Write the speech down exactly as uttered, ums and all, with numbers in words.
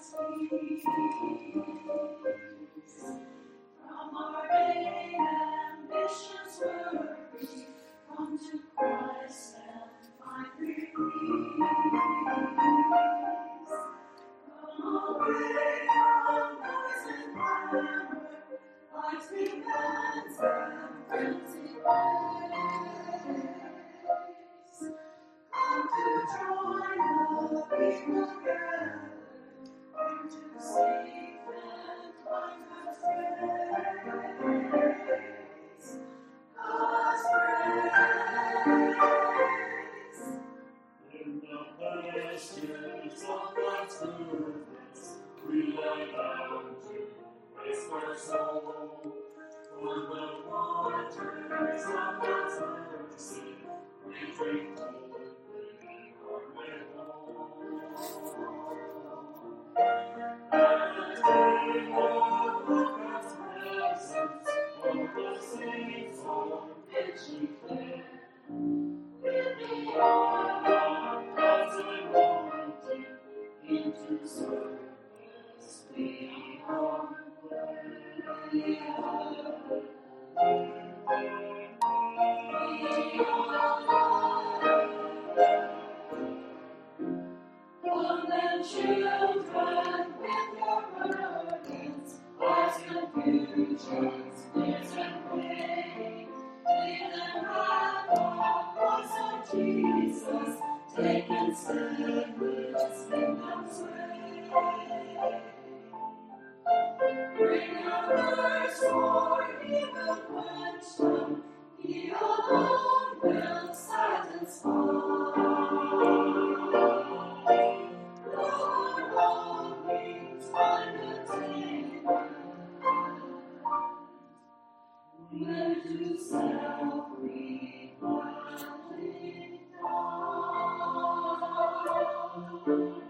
From our vain ambitions worry, come to Christ and find release. Come away from noise and clamor, life's demands and empty ways. Come to join the people gathered, come to seek and find God's grace. God's grace. In the pastures of God's goodness, we lie down to rest our soul. On the waters of God's mercy, we drink boldly our way home. At the table of God's presence, all the saints on pitchy clear, with the oil of God's anointing, into service we humbly Come then, children, with your burdens, life's confusions, fears and pain. Leave them at the cross of Jesus, take and stand with His kingdom's way. Bring your thirst, for He will quench them, He alone will satisfy. Lord, all needs find attainment, when to self we finally die.